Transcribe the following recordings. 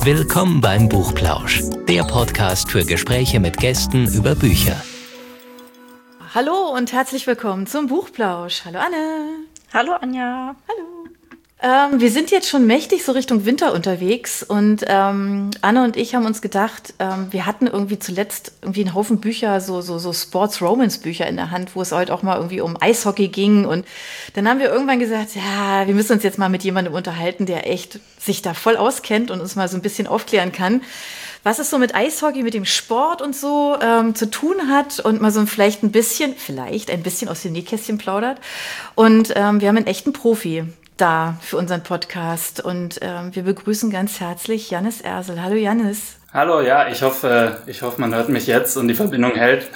Willkommen beim Buchplausch, der Podcast für Gespräche mit Gästen über Bücher. Hallo und herzlich willkommen zum Buchplausch. Hallo Anne. Hallo Anja. Hallo. Wir sind jetzt schon mächtig so Richtung Winter unterwegs und Anne und ich haben uns gedacht, wir hatten irgendwie zuletzt irgendwie einen Haufen Bücher, so Sports-Romance-Bücher in der Hand, wo es heute auch mal irgendwie um Eishockey ging, und dann haben wir irgendwann gesagt, ja, wir müssen uns jetzt mal mit jemandem unterhalten, der echt sich da voll auskennt und uns mal so ein bisschen aufklären kann, was es so mit Eishockey, mit dem Sport und so zu tun hat, und mal so vielleicht ein bisschen aus dem Nähkästchen plaudert. Und wir haben einen echten Profi da für unseren Podcast, und wir begrüßen ganz herzlich Jannis Ersel. Hallo Jannis. Hallo, ja, ich hoffe, man hört mich jetzt und die Verbindung hält.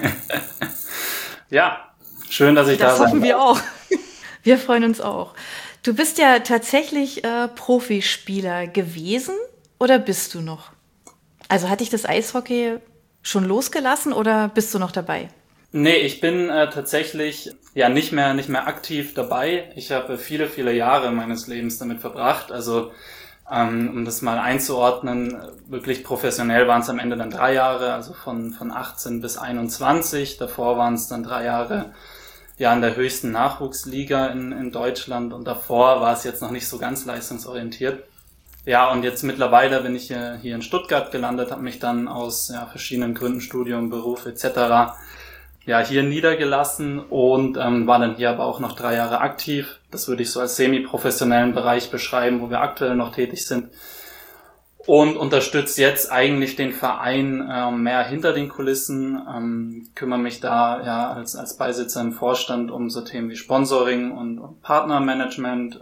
Ja, schön, dass ich da bin. Das hoffen wir auch. Wir freuen uns auch. Du bist ja tatsächlich Profispieler gewesen, oder bist du noch? Also hat dich das Eishockey schon losgelassen oder bist du noch dabei? Nee, ich bin tatsächlich ja nicht mehr aktiv dabei. Ich habe viele, viele Jahre meines Lebens damit verbracht. Also um das mal einzuordnen, wirklich professionell waren es am Ende dann 3 Jahre, also von 18 bis 21. Davor waren es dann 3 Jahre ja in der höchsten Nachwuchsliga in Deutschland, und davor war es jetzt noch nicht so ganz leistungsorientiert. Ja, und jetzt mittlerweile bin ich hier in Stuttgart gelandet, habe mich dann aus verschiedenen Gründen, Studium, Beruf etc. Hier niedergelassen und war dann hier aber auch noch 3 Jahre aktiv. Das würde ich so als semi-professionellen Bereich beschreiben, wo wir aktuell noch tätig sind. Und unterstütze jetzt eigentlich den Verein mehr hinter den Kulissen, kümmere mich da als Beisitzer im Vorstand um so Themen wie Sponsoring und Partnermanagement.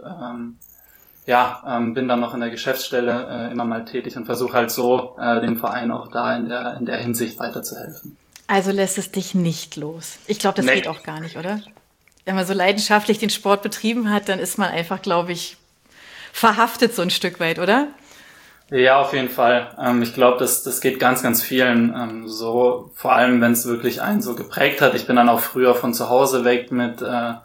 Bin dann noch in der Geschäftsstelle immer mal tätig und versuche halt so dem Verein auch da in der Hinsicht weiterzuhelfen. Also lässt es dich nicht los. Ich glaube, das geht auch gar nicht, oder? Wenn man so leidenschaftlich den Sport betrieben hat, dann ist man einfach, glaube ich, verhaftet so ein Stück weit, oder? Ja, auf jeden Fall. Ich glaube, das geht ganz, ganz vielen so, vor allem wenn es wirklich einen so geprägt hat. Ich bin dann auch früher von zu Hause weg mit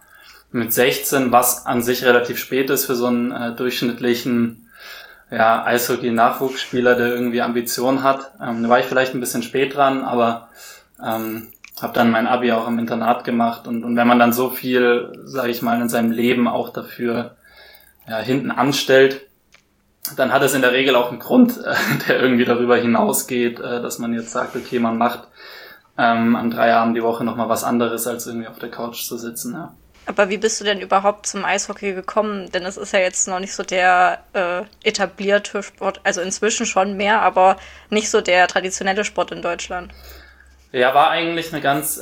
16, was an sich relativ spät ist für so einen durchschnittlichen Eishockey-Nachwuchsspieler, der irgendwie Ambitionen hat. Da war ich vielleicht ein bisschen spät dran, aber habe dann mein Abi auch im Internat gemacht, und wenn man dann so viel, sage ich mal, in seinem Leben auch dafür hinten anstellt, dann hat es in der Regel auch einen Grund, der irgendwie darüber hinausgeht, dass man jetzt sagt, okay, man macht an 3 Abend die Woche nochmal was anderes, als irgendwie auf der Couch zu sitzen. Ja. Aber wie bist du denn überhaupt zum Eishockey gekommen? Denn es ist ja jetzt noch nicht so der etablierte Sport, also inzwischen schon mehr, aber nicht so der traditionelle Sport in Deutschland. Ja, war eigentlich eine ganz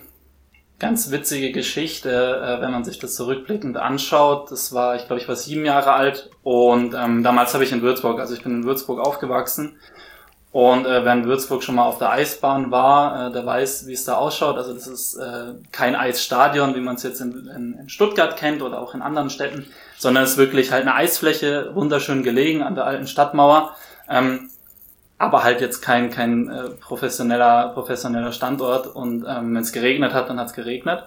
witzige Geschichte, wenn man sich das zurückblickend anschaut. Ich war 7 Jahre alt, und damals habe ich in Würzburg aufgewachsen. Und wer in Würzburg schon mal auf der Eisbahn war, der weiß, wie es da ausschaut. Also das ist kein Eisstadion, wie man es jetzt in Stuttgart kennt oder auch in anderen Städten, sondern es ist wirklich halt eine Eisfläche, wunderschön gelegen an der alten Stadtmauer. Aber halt jetzt kein professioneller Standort, und wenn es geregnet hat, dann hat es geregnet.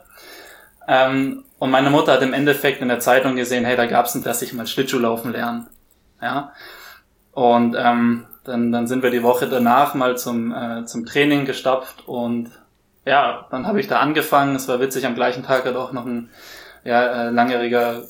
Und meine Mutter hat im Endeffekt in der Zeitung gesehen, hey, da gab's dass ich mal Schlittschuhlaufen lernen. Ja. Und dann sind wir die Woche danach mal zum Training gestapft, und dann habe ich da angefangen. Es war witzig, am gleichen Tag hat auch noch ein langjähriger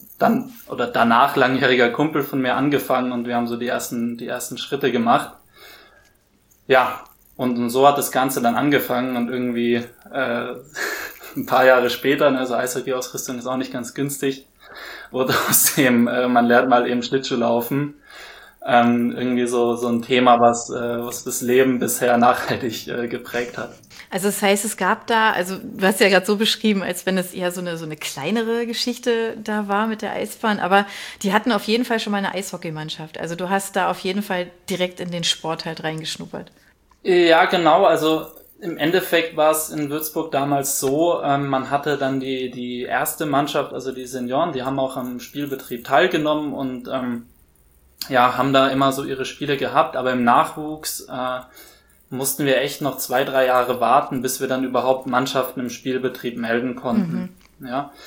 Kumpel von mir angefangen, und wir haben so die ersten Schritte gemacht. Ja, und so hat das Ganze dann angefangen, und irgendwie ein paar Jahre später, also Eishockey-Ausrüstung ist auch nicht ganz günstig, wurde aus dem, man lernt mal eben Schlittschuhlaufen, irgendwie so ein Thema, was das Leben bisher nachhaltig geprägt hat. Also das heißt, es gab da, also du hast ja gerade so beschrieben, als wenn es eher so eine kleinere Geschichte da war mit der Eisbahn, aber die hatten auf jeden Fall schon mal eine Eishockeymannschaft. Also du hast da auf jeden Fall direkt in den Sport halt reingeschnuppert. Ja, genau, also im Endeffekt war es in Würzburg damals so, man hatte dann die erste Mannschaft, also die Senioren, die haben auch am Spielbetrieb teilgenommen und haben da immer so ihre Spiele gehabt, aber im Nachwuchs mussten wir echt noch 2-3 Jahre warten, bis wir dann überhaupt Mannschaften im Spielbetrieb melden konnten. Mhm. Ja.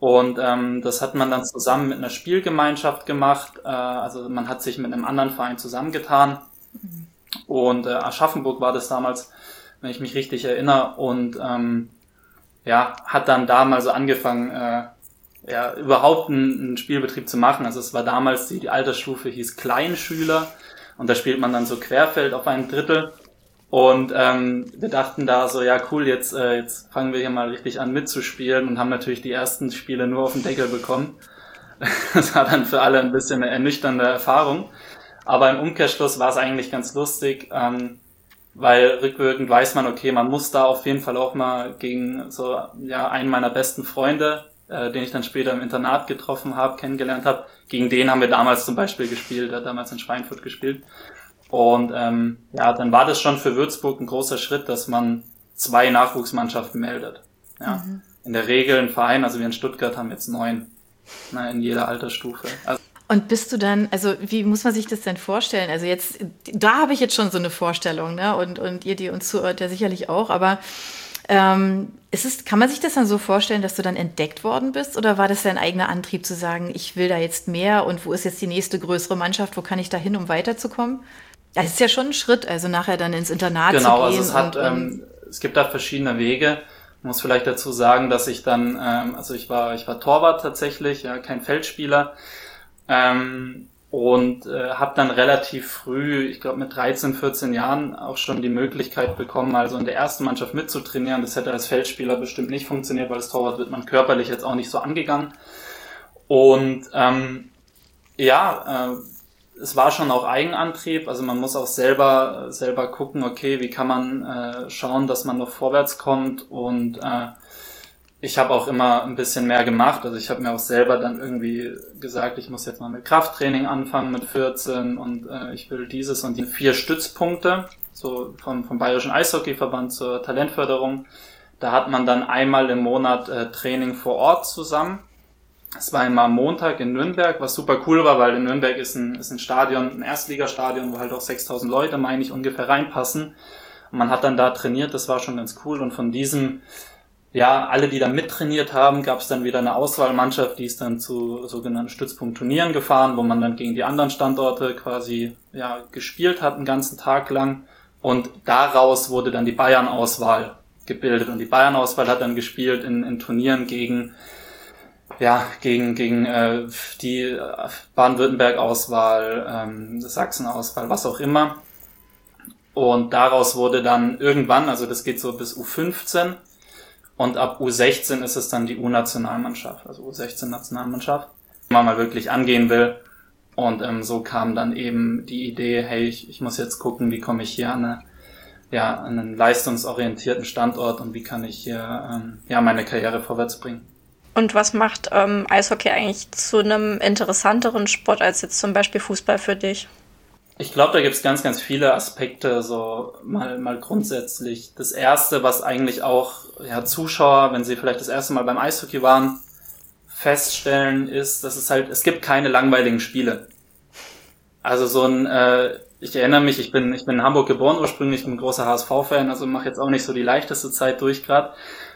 Und das hat man dann zusammen mit einer Spielgemeinschaft gemacht. Also man hat sich mit einem anderen Verein zusammengetan. Und Aschaffenburg war das damals, wenn ich mich richtig erinnere. Und hat dann da mal so angefangen, überhaupt einen Spielbetrieb zu machen. Also es war damals, die Altersstufe hieß Kleinschüler. Und da spielt man dann so Querfeld auf einem Drittel. Und wir dachten da so, ja cool, jetzt fangen wir hier mal richtig an mitzuspielen und haben natürlich die ersten Spiele nur auf den Deckel bekommen. Das war dann für alle ein bisschen eine ernüchternde Erfahrung. Aber im Umkehrschluss war es eigentlich ganz lustig, weil rückwirkend weiß man, okay, man muss da auf jeden Fall auch mal gegen so einen meiner besten Freunde, den ich dann später im Internat kennengelernt habe, gegen den haben wir damals zum Beispiel gespielt, er hat damals in Schweinfurt gespielt. Und dann war das schon für Würzburg ein großer Schritt, dass man 2 Nachwuchsmannschaften meldet. Ja. In der Regel ein Verein, also wir in Stuttgart haben jetzt 9 in jeder Altersstufe. Und bist du dann, also wie muss man sich das denn vorstellen? Also jetzt, da habe ich jetzt schon so eine Vorstellung, ne? Und ihr, die uns zuhört, ja sicherlich auch, aber kann man sich das dann so vorstellen, dass du dann entdeckt worden bist? Oder war das dein eigener Antrieb zu sagen, ich will da jetzt mehr und wo ist jetzt die nächste größere Mannschaft, wo kann ich da hin, um weiterzukommen? Das ist ja schon ein Schritt, also nachher dann ins Internat zu gehen. Genau, also es gibt da verschiedene Wege. Ich muss vielleicht dazu sagen, dass ich dann, ich war Torwart tatsächlich, ja, kein Feldspieler, und habe dann relativ früh, ich glaube mit 13, 14 Jahren auch schon die Möglichkeit bekommen, also in der ersten Mannschaft mitzutrainieren. Das hätte als Feldspieler bestimmt nicht funktioniert, weil als Torwart wird man körperlich jetzt auch nicht so angegangen. Und es war schon auch Eigenantrieb, also man muss auch selber gucken, okay, wie kann man schauen, dass man noch vorwärts kommt, und ich habe auch immer ein bisschen mehr gemacht, also ich habe mir auch selber dann irgendwie gesagt, ich muss jetzt mal mit Krafttraining anfangen mit 14 und ich will dieses und die 4 Stützpunkte, so vom Bayerischen Eishockeyverband zur Talentförderung, da hat man dann einmal im Monat Training vor Ort zusammen. Es war immer am Montag in Nürnberg, was super cool war, weil in Nürnberg ist ein Stadion, ein Erstligastadion, wo halt auch 6.000 Leute, meine ich, ungefähr reinpassen. Und man hat dann da trainiert, das war schon ganz cool. Und von diesem, alle, die da mittrainiert haben, gab es dann wieder eine Auswahlmannschaft, die ist dann zu sogenannten Stützpunktturnieren gefahren, wo man dann gegen die anderen Standorte quasi gespielt hat, einen ganzen Tag lang. Und daraus wurde dann die Bayern-Auswahl gebildet. Und die Bayern-Auswahl hat dann gespielt in Turnieren gegen die Baden-Württemberg-Auswahl, Sachsen-Auswahl, was auch immer. Und daraus wurde dann irgendwann, also das geht so bis U15, und ab U16 ist es dann die U-Nationalmannschaft, also U16-Nationalmannschaft, wenn man mal wirklich angehen will. Und so kam dann eben die Idee, hey, ich muss jetzt gucken, wie komme ich hier an einen leistungsorientierten Standort und wie kann ich hier meine Karriere vorwärts bringen. Und was macht Eishockey eigentlich zu einem interessanteren Sport als jetzt zum Beispiel Fußball für dich? Ich glaube, da gibt's ganz, ganz viele Aspekte, so mal grundsätzlich. Das Erste, was eigentlich auch Zuschauer, wenn sie vielleicht das erste Mal beim Eishockey waren, feststellen, ist, dass es gibt keine langweiligen Spiele. Also ich erinnere mich, ich bin in Hamburg geboren ursprünglich, bin ein großer HSV-Fan, also mache jetzt auch nicht so die leichteste Zeit durch gerade.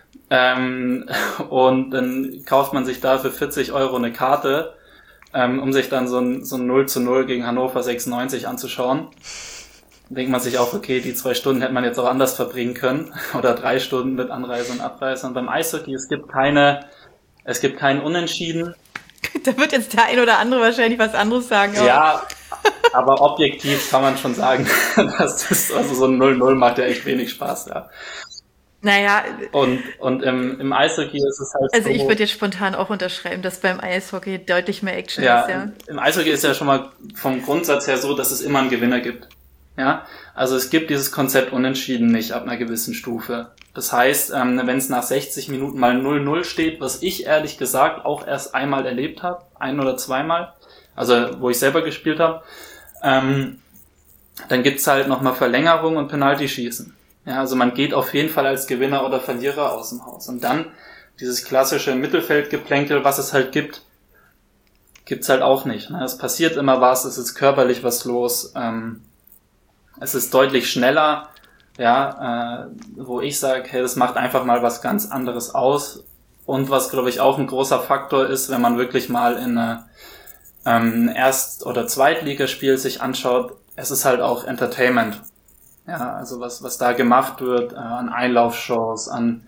Und dann kauft man sich da für 40 € eine Karte, um sich dann so ein 0:0 gegen Hannover 96 anzuschauen. Dann denkt man sich auch, okay, die 2 Stunden hätte man jetzt auch anders verbringen können. Oder 3 Stunden mit Anreise und Abreise. Und beim Eishockey, es gibt kein Unentschieden. Da wird jetzt der ein oder andere wahrscheinlich was anderes sagen. Ja, aber objektiv kann man schon sagen, dass so ein 0:0 macht ja echt wenig Spaß, ja. Naja. Und im Eishockey ist es halt also so, ich würde jetzt spontan auch unterschreiben, dass beim Eishockey deutlich mehr Action ist, ja. Im Eishockey ist ja schon mal vom Grundsatz her so, dass es immer einen Gewinner gibt. Ja, also es gibt dieses Konzept Unentschieden nicht ab einer gewissen Stufe. Das heißt, wenn es nach 60 Minuten mal 0:0 steht, was ich ehrlich gesagt auch erst einmal erlebt habe, 1 oder 2-mal, also wo ich selber gespielt habe, dann gibt's halt nochmal Verlängerung und Penaltyschießen. Ja, also man geht auf jeden Fall als Gewinner oder Verlierer aus dem Haus. Und dann dieses klassische Mittelfeldgeplänkel, was es halt gibt, gibt's halt auch nicht. Es passiert immer was, es ist körperlich was los, es ist deutlich schneller, wo ich sage, hey, das macht einfach mal was ganz anderes aus, Und was, glaube ich, auch ein großer Faktor ist, wenn man wirklich mal in eine Erst- oder Zweitligaspiel sich anschaut, es ist halt auch Entertainment. Ja, also was da gemacht wird, an Einlaufshows, an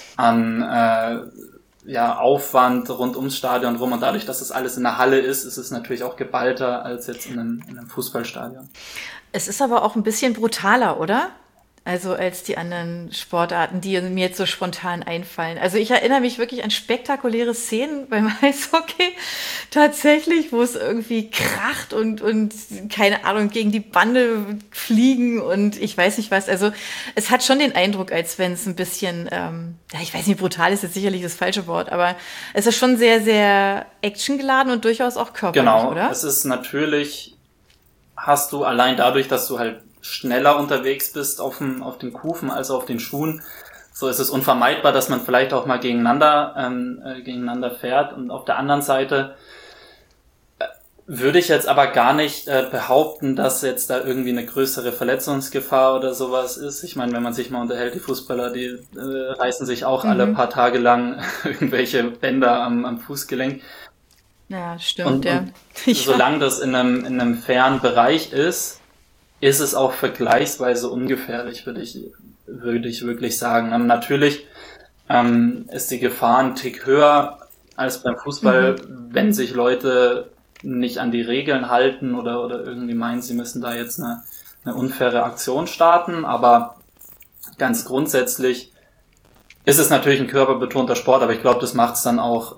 Aufwand rund ums Stadion rum, und dadurch, dass das alles in der Halle ist es natürlich auch geballter als jetzt in einem Fußballstadion. Es ist aber auch ein bisschen brutaler, oder? Also als die anderen Sportarten, die mir jetzt so spontan einfallen. Also ich erinnere mich wirklich an spektakuläre Szenen beim Eishockey tatsächlich, wo es irgendwie kracht und keine Ahnung, gegen die Bande fliegen und ich weiß nicht was. Also es hat schon den Eindruck, als wenn es ein bisschen, ich weiß nicht, brutal ist jetzt sicherlich das falsche Wort, aber es ist schon sehr, sehr actiongeladen und durchaus auch körperlich, genau, oder? Es ist natürlich, hast du allein dadurch, dass du halt schneller unterwegs bist auf den Kufen als auf den Schuhen, so ist es unvermeidbar, dass man vielleicht auch mal gegeneinander fährt. Und auf der anderen Seite würde ich jetzt aber gar nicht behaupten, dass jetzt da irgendwie eine größere Verletzungsgefahr oder sowas ist. Ich meine, wenn man sich mal unterhält, die Fußballer, die reißen sich auch alle paar Tage lang irgendwelche Bänder am Fußgelenk. Ja, stimmt, und solange das in einem fairen Bereich ist es auch vergleichsweise ungefährlich, würde ich wirklich sagen. Natürlich ist die Gefahr ein Tick höher als beim Fußball, wenn sich Leute nicht an die Regeln halten oder irgendwie meinen, sie müssen da jetzt eine unfaire Aktion starten. Aber ganz grundsätzlich ist es natürlich ein körperbetonter Sport, aber ich glaube, das macht es dann auch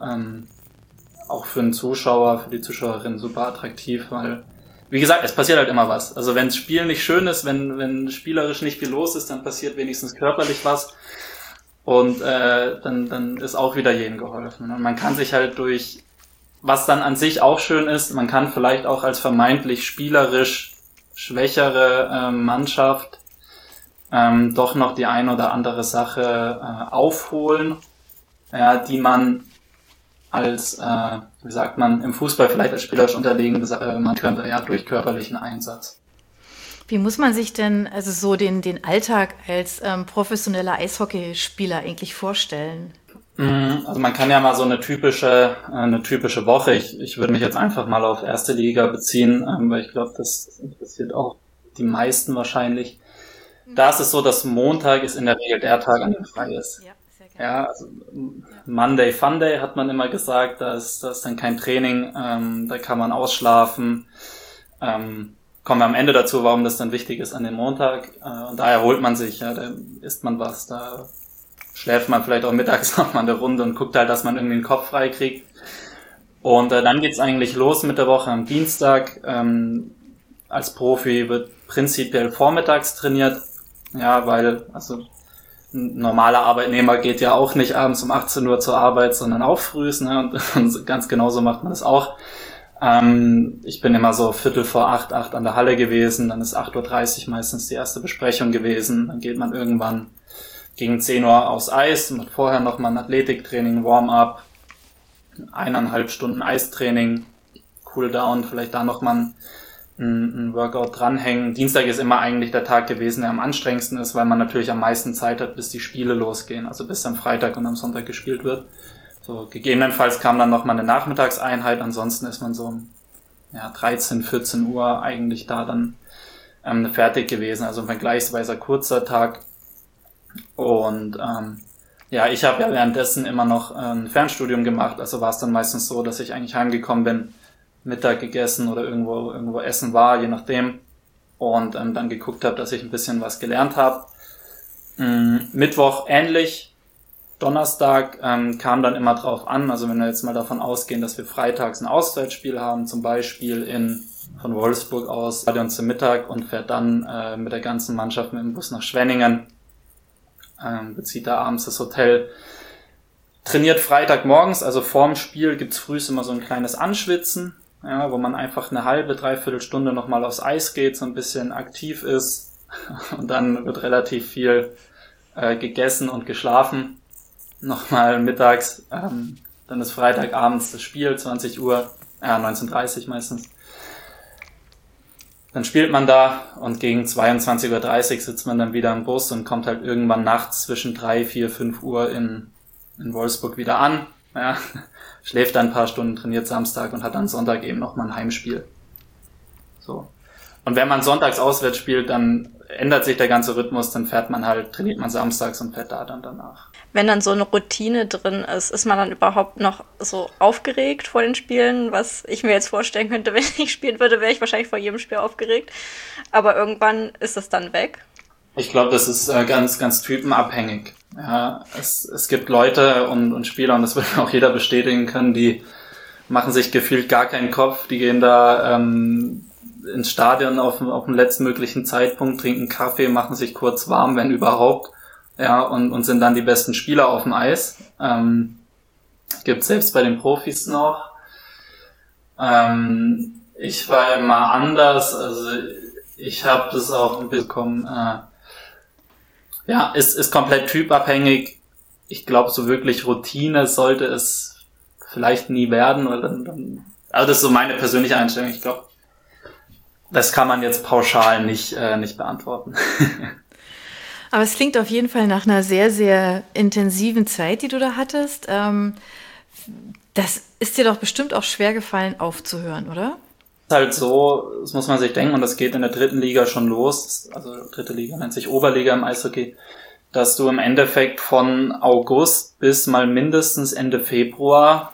für den Zuschauer, für die Zuschauerin super attraktiv, weil, wie gesagt, es passiert halt immer was. Also wenn das Spiel nicht schön ist, wenn spielerisch nicht viel los ist, dann passiert wenigstens körperlich was. Und dann ist auch wieder jedem geholfen. Und man kann sich halt durch, was dann an sich auch schön ist, man kann vielleicht auch als vermeintlich spielerisch schwächere Mannschaft doch noch die ein oder andere Sache aufholen, die man als, wie sagt man, im Fußball vielleicht als spielerisch unterlegen, man könnte durch körperlichen Einsatz. Wie muss man sich denn also so den Alltag als professioneller Eishockeyspieler eigentlich vorstellen? Also man kann ja mal so eine typische Woche, ich würde mich jetzt einfach mal auf erste Liga beziehen, weil ich glaube, das interessiert auch die meisten wahrscheinlich. Da ist es so, dass Montag ist in der Regel der Tag, an dem frei ist. Ja, also Monday, Funday hat man immer gesagt, da ist dann kein Training, da kann man ausschlafen. Kommen wir am Ende dazu, warum das dann wichtig ist an dem Montag. Und da erholt man sich, da isst man was, da schläft man vielleicht auch mittags noch mal eine Runde und guckt halt, dass man irgendwie den Kopf frei kriegt. Und dann geht's eigentlich los mit der Woche am Dienstag. Als Profi wird prinzipiell vormittags trainiert, weil ein normaler Arbeitnehmer geht ja auch nicht abends um 18 Uhr zur Arbeit, sondern auch frühs, und ganz genauso macht man das auch. Ich bin immer so 7:45, 8 an der Halle gewesen, dann ist 8:30 Uhr meistens die erste Besprechung gewesen, dann geht man irgendwann gegen 10 Uhr aufs Eis, macht vorher nochmal ein Athletiktraining, Warm-up, 1,5 Stunden Eistraining, Cooldown, vielleicht da nochmal ein Workout dranhängen. Dienstag ist immer eigentlich der Tag gewesen, der am anstrengendsten ist, weil man natürlich am meisten Zeit hat, bis die Spiele losgehen, also bis am Freitag und am Sonntag gespielt wird. So, gegebenenfalls kam dann nochmal eine Nachmittagseinheit, ansonsten ist man so 13, 14 Uhr eigentlich da dann fertig gewesen, also ein vergleichsweise kurzer Tag. Und ich habe ja währenddessen immer noch ein Fernstudium gemacht, also war es dann meistens so, dass ich eigentlich heimgekommen bin, Mittag gegessen oder irgendwo essen war, je nachdem, und dann geguckt habe, dass ich ein bisschen was gelernt habe. Mittwoch ähnlich, Donnerstag kam dann immer drauf an, also wenn wir jetzt mal davon ausgehen, dass wir freitags ein Auswärtsspiel haben, zum Beispiel von Wolfsburg aus, Stadion zum Mittag, und fährt dann mit der ganzen Mannschaft mit dem Bus nach Schwenningen, bezieht da abends das Hotel, trainiert Freitagmorgens, also vorm Spiel gibt's frühs immer so ein kleines Anschwitzen, wo man einfach eine halbe, dreiviertel Stunde nochmal aufs Eis geht, so ein bisschen aktiv ist, und dann wird relativ viel gegessen und geschlafen. Nochmal mittags, dann ist Freitagabends das Spiel, 20 Uhr, 19:30 Uhr meistens. Dann spielt man da und gegen 22:30 Uhr sitzt man dann wieder im Bus und kommt halt irgendwann nachts zwischen 3, 4, 5 Uhr in in Wolfsburg wieder an, ja, schläft dann ein paar Stunden, trainiert Samstag und hat dann Sonntag eben nochmal ein Heimspiel. So. Und wenn man sonntags auswärts spielt, dann ändert sich der ganze Rhythmus, dann trainiert man samstags und fährt da dann danach. Wenn dann so eine Routine drin ist man dann überhaupt noch so aufgeregt vor den Spielen? Was ich mir jetzt vorstellen könnte, wenn ich spielen würde, wäre ich wahrscheinlich vor jedem Spiel aufgeregt. Aber irgendwann ist es dann weg. Ich glaube, das ist ganz, ganz typenabhängig. Ja, es gibt Leute und Spieler, und das wird auch jeder bestätigen können, die machen sich gefühlt gar keinen Kopf. Die gehen da ins Stadion auf den letztmöglichen Zeitpunkt, trinken Kaffee, machen sich kurz warm, wenn überhaupt, ja, und sind dann die besten Spieler auf dem Eis. Gibt selbst bei den Profis noch. Ich war immer anders, also ich habe das auch bekommen. Ja, ist komplett typabhängig. Ich glaube, so wirklich Routine sollte es vielleicht nie werden. Also das ist so meine persönliche Einstellung. Ich glaube, das kann man jetzt pauschal nicht beantworten. Aber es klingt auf jeden Fall nach einer sehr, sehr intensiven Zeit, die du da hattest. Das ist dir doch bestimmt auch schwer gefallen, aufzuhören, oder? Es ist halt so, das muss man sich denken, und das geht in der 3. Liga schon los, also 3. Liga nennt sich Oberliga im Eishockey, dass du im Endeffekt von August bis mal mindestens Ende Februar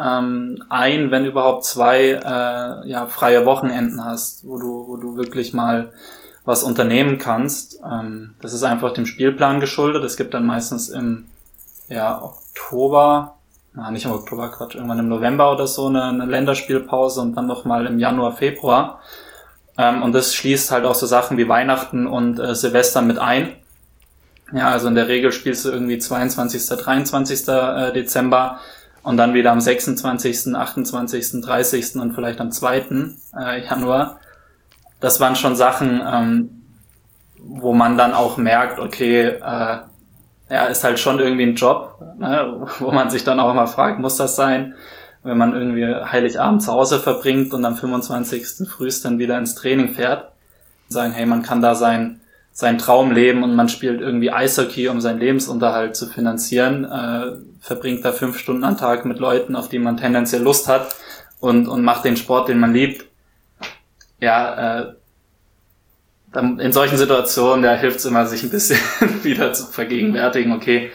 wenn überhaupt 2 freie Wochenenden hast, wo du wirklich mal was unternehmen kannst. Das ist einfach dem Spielplan geschuldet. Es gibt dann meistens im Oktober, nicht im Oktober, irgendwann im November oder so eine Länderspielpause und dann nochmal im Januar, Februar. Und das schließt halt auch so Sachen wie Weihnachten und Silvester mit ein. Ja, also in der Regel spielst du irgendwie 22., 23. Dezember und dann wieder am 26., 28., 30. und vielleicht am 2. Januar. Das waren schon Sachen, wo man dann auch merkt, okay, ist halt schon irgendwie ein Job, ne, wo man sich dann auch mal fragt, muss das sein, wenn man irgendwie Heiligabend zu Hause verbringt und am 25. frühst dann wieder ins Training fährt. Sagen, hey, man kann da seinen Traum leben und man spielt irgendwie Eishockey, um seinen Lebensunterhalt zu finanzieren, verbringt da 5 Stunden am Tag mit Leuten, auf die man tendenziell Lust hat und macht den Sport, den man liebt. Ja, in solchen Situationen, da hilft es immer, sich ein bisschen wieder zu vergegenwärtigen, okay.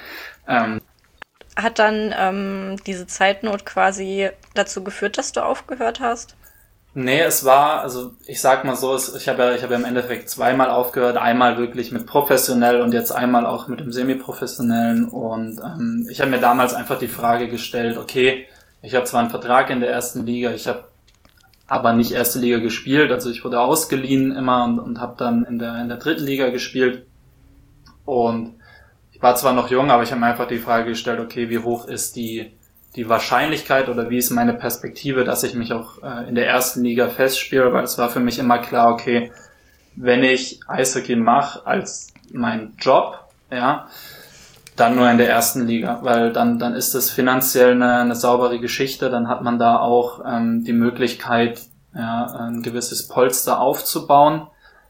Hat dann diese Zeitnot quasi dazu geführt, dass du aufgehört hast? Nee, es war, also ich sag mal so, ich habe ja im Endeffekt 2-mal aufgehört, einmal wirklich mit professionell und jetzt einmal auch mit dem semi-professionellen, und ich habe mir damals einfach die Frage gestellt, okay, ich habe zwar einen Vertrag in der 1. Liga, ich habe aber nicht 1. Liga gespielt, also ich wurde ausgeliehen immer und habe dann in der 3. Liga gespielt, und ich war zwar noch jung, aber ich habe mir einfach die Frage gestellt, okay, wie hoch ist die Wahrscheinlichkeit oder wie ist meine Perspektive, dass ich mich auch in der 1. Liga festspiele, weil es war für mich immer klar, okay, wenn ich Eishockey mache als mein Job, ja, dann nur in der 1. Liga, weil dann ist es finanziell eine saubere Geschichte, dann hat man da auch die Möglichkeit, ein gewisses Polster aufzubauen,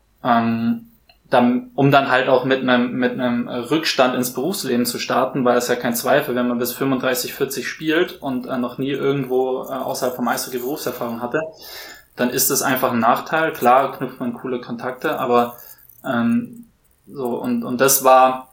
um dann halt auch mit einem Rückstand ins Berufsleben zu starten, weil es ja kein Zweifel, wenn man bis 35, 40 spielt und noch nie irgendwo außerhalb vom Eishockey Berufserfahrung hatte, dann ist es einfach ein Nachteil. Klar knüpft man coole Kontakte, aber und das war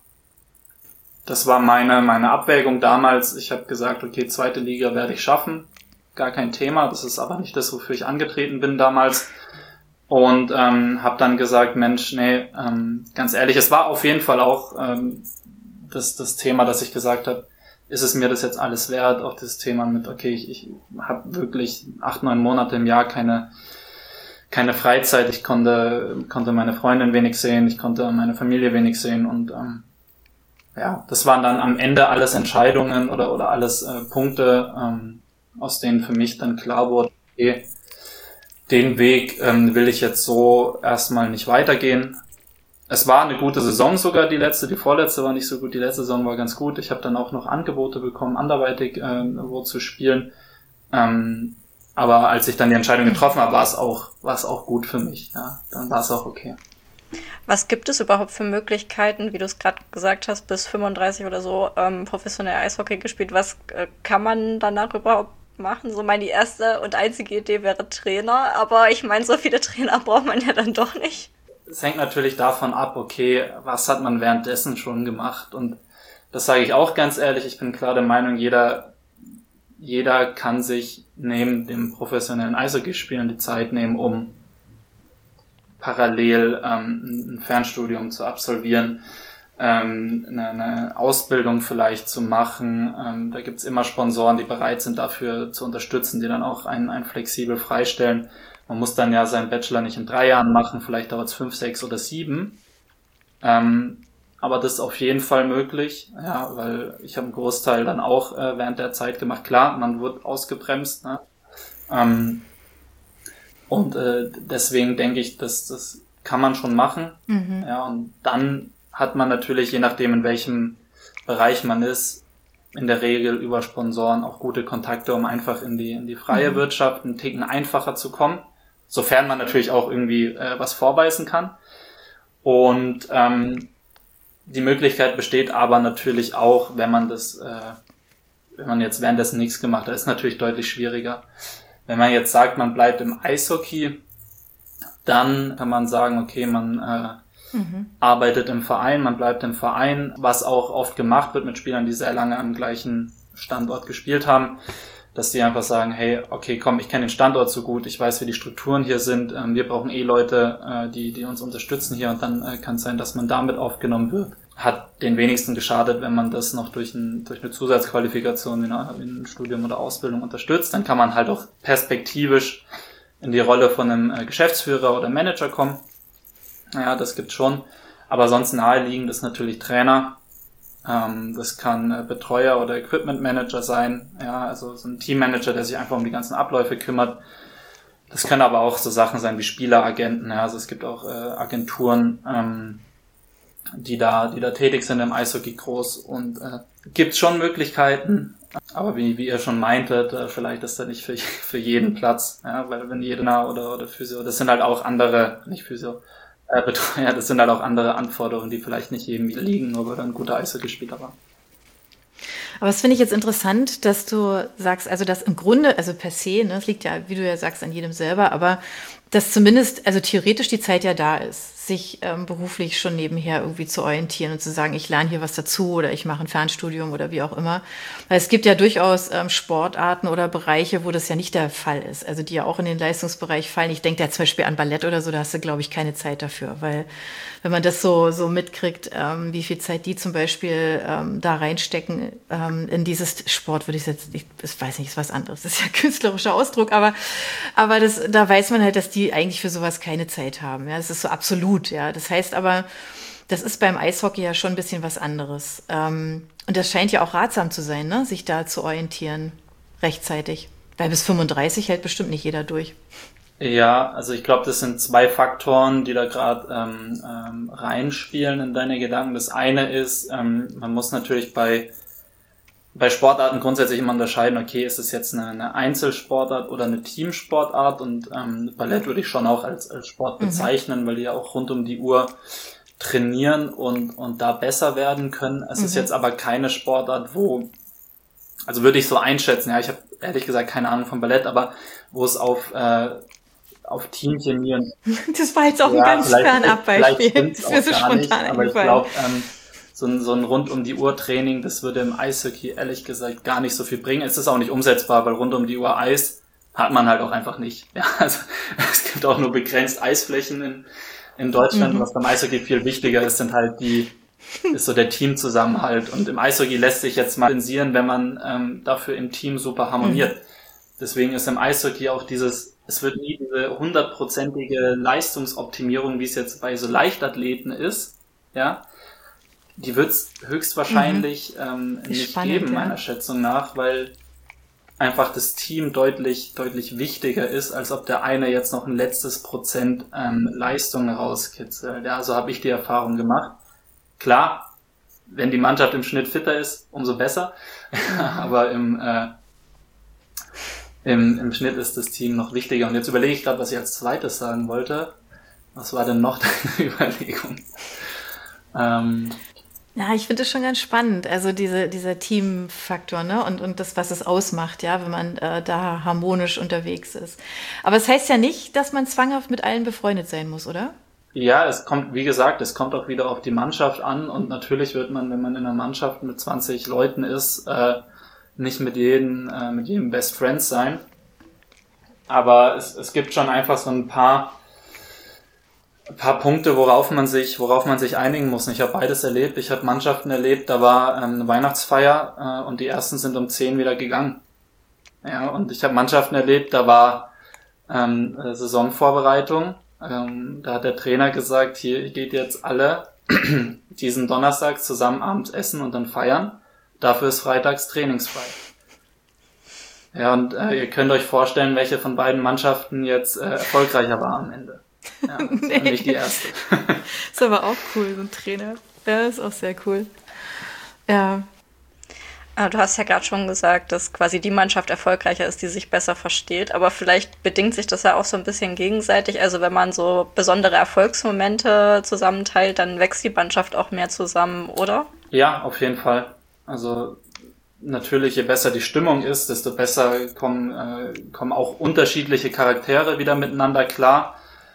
meine Abwägung damals. Ich habe gesagt, okay, 2. Liga werde ich schaffen, gar kein Thema. Das ist aber nicht das, wofür ich angetreten bin damals. Und habe dann gesagt, Mensch, nee, ganz ehrlich, es war auf jeden Fall auch das Thema, dass ich gesagt habe, ist es mir das jetzt alles wert? Auch das Thema mit, okay, ich habe wirklich 8, 9 Monate im Jahr keine Freizeit. Ich konnte meine Freundin wenig sehen, ich konnte meine Familie wenig sehen, und das waren dann am Ende alles Entscheidungen oder alles Punkte, aus denen für mich dann klar wurde, okay, den Weg will ich jetzt so erstmal nicht weitergehen. Es war eine gute Saison sogar, die vorletzte war nicht so gut, die letzte Saison war ganz gut. Ich habe dann auch noch Angebote bekommen, anderweitig wo zu spielen. Aber als ich dann die Entscheidung getroffen habe, war es auch gut für mich. Ja, dann war es auch okay. Was gibt es überhaupt für Möglichkeiten, wie du es gerade gesagt hast, bis 35 oder so professionell Eishockey gespielt? Was kann man danach überhaupt machen? So meine erste und einzige Idee wäre Trainer, aber ich meine, so viele Trainer braucht man ja dann doch nicht. Es hängt natürlich davon ab, okay, was hat man währenddessen schon gemacht? Und das sage ich auch ganz ehrlich, ich bin klar der Meinung, jeder kann sich neben dem professionellen Eishockeyspielen die Zeit nehmen, um parallel ein Fernstudium zu absolvieren, eine Ausbildung vielleicht zu machen. Da gibt's immer Sponsoren, die bereit sind, dafür zu unterstützen, die dann auch einen flexibel freistellen. Man muss dann ja seinen Bachelor nicht in 3 Jahren machen, vielleicht dauert es 5, 6 oder 7. Aber das ist auf jeden Fall möglich, ja, weil ich habe einen Großteil dann auch während der Zeit gemacht. Klar, man wird ausgebremst, ne? Und deswegen denke ich, das kann man schon machen. Mhm. Ja, und dann hat man natürlich, je nachdem in welchem Bereich man ist, in der Regel über Sponsoren auch gute Kontakte, um einfach in die freie Wirtschaft einen Ticken einfacher zu kommen, sofern man natürlich auch irgendwie was vorbeißen kann. Und die Möglichkeit besteht aber natürlich auch, wenn man jetzt währenddessen nichts gemacht hat, ist natürlich deutlich schwieriger. Wenn man jetzt sagt, man bleibt im Eishockey, dann kann man sagen, okay, man arbeitet im Verein, man bleibt im Verein, was auch oft gemacht wird mit Spielern, die sehr lange am gleichen Standort gespielt haben, dass die einfach sagen, hey, okay, komm, ich kenne den Standort so gut, ich weiß, wie die Strukturen hier sind, wir brauchen Leute, die uns unterstützen hier, und dann kann es sein, dass man damit aufgenommen wird. Hat den wenigsten geschadet, wenn man das noch durch eine Zusatzqualifikation in einem Studium oder Ausbildung unterstützt. Dann kann man halt auch perspektivisch in die Rolle von einem Geschäftsführer oder Manager kommen. Ja, das gibt's schon. Aber sonst naheliegend ist natürlich Trainer. Das kann Betreuer oder Equipment Manager sein. Ja, also so ein Teammanager, der sich einfach um die ganzen Abläufe kümmert. Das können aber auch so Sachen sein wie Spieleragenten. Ja, also es gibt auch Agenturen, die da tätig sind im Eishockey groß, und gibt schon Möglichkeiten, aber wie ihr schon meintet, vielleicht ist da nicht für jeden Platz, ja, weil wenn jeder oder Physio, das sind halt auch andere, nicht Physio, Betreuer, das sind halt auch andere Anforderungen, die vielleicht nicht jedem liegen, nur weil er ein guter Eishockeyspieler war. Aber das finde ich jetzt interessant, dass du sagst, also das im Grunde, also per se, ne, das liegt ja, wie du ja sagst, an jedem selber, aber dass zumindest, also theoretisch die Zeit ja da ist, sich beruflich schon nebenher irgendwie zu orientieren und zu sagen, ich lerne hier was dazu oder ich mache ein Fernstudium oder wie auch immer. Weil es gibt ja durchaus Sportarten oder Bereiche, wo das ja nicht der Fall ist, also die ja auch in den Leistungsbereich fallen. Ich denke da zum Beispiel an Ballett oder so, da hast du, glaube ich, keine Zeit dafür, weil wenn man das so mitkriegt, wie viel Zeit die zum Beispiel da reinstecken in dieses Sport, würde ich jetzt, ich weiß nicht, ist was anderes, das ist ja ein künstlerischer Ausdruck, aber da weiß man halt, dass die eigentlich für sowas keine Zeit haben. Ja, das ist so absolut, ja. Das heißt aber, das ist beim Eishockey ja schon ein bisschen was anderes. Und das scheint ja auch ratsam zu sein, ne, sich da zu orientieren, rechtzeitig. Weil bis 35 hält bestimmt nicht jeder durch. Ja, also ich glaube, das sind 2 Faktoren, die da gerade reinspielen in deine Gedanken. Das eine ist, man muss natürlich bei Sportarten grundsätzlich immer unterscheiden, okay, ist es jetzt eine Einzelsportart oder eine Teamsportart, und Ballett würde ich schon auch als Sport bezeichnen, weil die ja auch rund um die Uhr trainieren und da besser werden können. Es ist jetzt aber keine Sportart, also würde ich so einschätzen, ja, ich habe ehrlich gesagt keine Ahnung vom Ballett, aber wo es auf Teamchemie und das war jetzt auch ein ganz fernab Beispiel, das ist mir so spontan eingefallen. Aber ich glaube, so ein Rund-um-die-Uhr-Training, das würde im Eishockey ehrlich gesagt gar nicht so viel bringen. Es ist auch nicht umsetzbar, weil rund um die Uhr Eis hat man halt auch einfach nicht. Ja, also es gibt auch nur begrenzt Eisflächen in Deutschland. Was beim Eishockey viel wichtiger ist, ist so der Teamzusammenhalt. Und im Eishockey lässt sich jetzt mal kompensieren, wenn man dafür im Team super harmoniert. Deswegen ist im Eishockey auch es wird nie diese 100%ige Leistungsoptimierung, wie es jetzt bei so Leichtathleten ist, ja, die wird es höchstwahrscheinlich nicht geben, meiner Schätzung nach, weil einfach das Team deutlich wichtiger ist, als ob der eine jetzt noch ein letztes Prozent Leistung rauskitzelt. Ja, so habe ich die Erfahrung gemacht. Klar, wenn die Mannschaft im Schnitt fitter ist, umso besser, aber im Schnitt ist das Team noch wichtiger. Und jetzt überlege ich gerade, was ich als zweites sagen wollte. Was war denn noch deine Überlegung? Ja, ich finde es schon ganz spannend, also dieser Teamfaktor, ne? Und das, was es ausmacht, ja, wenn man da harmonisch unterwegs ist. Aber es heißt ja nicht, dass man zwanghaft mit allen befreundet sein muss, oder? Ja, es kommt, wie gesagt, es kommt auch wieder auf die Mannschaft an und natürlich wird man, wenn man in einer Mannschaft mit 20 Leuten ist, nicht mit jedem Best Friends sein. Aber es gibt schon einfach so ein paar Punkte, worauf man sich einigen muss. Ich habe beides erlebt. Ich habe Mannschaften erlebt, da war eine Weihnachtsfeier und die ersten sind um 10 wieder gegangen. Ja, und ich habe Mannschaften erlebt, da war Saisonvorbereitung. Da hat der Trainer gesagt, hier geht jetzt alle diesen Donnerstag zusammen abends essen und dann feiern. Dafür ist freitags trainingsfrei. Ja, und ihr könnt euch vorstellen, welche von beiden Mannschaften jetzt erfolgreicher war am Ende. Ja, nee. Nicht die erste. Ist aber auch cool, so ein Trainer. Ja, ist auch sehr cool. Ja. Du hast ja gerade schon gesagt, dass quasi die Mannschaft erfolgreicher ist, die sich besser versteht. Aber vielleicht bedingt sich das ja auch so ein bisschen gegenseitig. Also wenn man so besondere Erfolgsmomente zusammenteilt, dann wächst die Mannschaft auch mehr zusammen, oder? Ja, auf jeden Fall. Also natürlich, je besser die Stimmung ist, desto besser kommen auch unterschiedliche Charaktere wieder miteinander klar.